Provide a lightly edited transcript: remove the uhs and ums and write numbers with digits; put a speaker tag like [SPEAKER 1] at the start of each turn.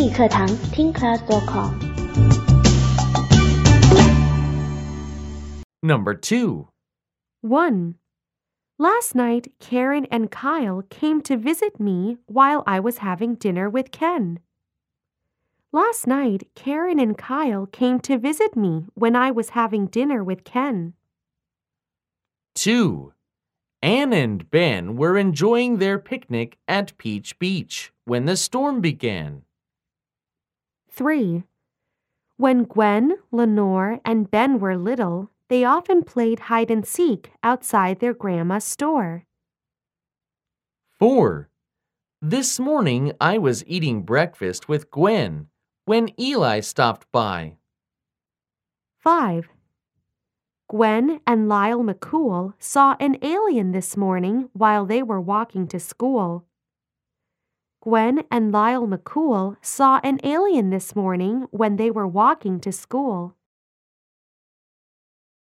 [SPEAKER 1] 语课堂听 class.com。
[SPEAKER 2] Number 2.
[SPEAKER 3] 1. Last night, Karen and Kyle came to visit me while I was having dinner with Ken. Last night, Karen and Kyle came to visit me when I was having dinner with Ken.
[SPEAKER 2] 2. Anne and Ben were enjoying their picnic at Peach Beach when the storm began.
[SPEAKER 3] 3. When Gwen, Lenore, and Ben were little, they often played hide and seek outside their grandma's store.
[SPEAKER 2] 4. This morning I was eating breakfast with Gwen when Eli stopped by.
[SPEAKER 3] 5. Gwen and Lyle McCool saw an alien this morning while they were walking to school. Gwen and Lyle McCool saw an alien this morning when they were walking to school.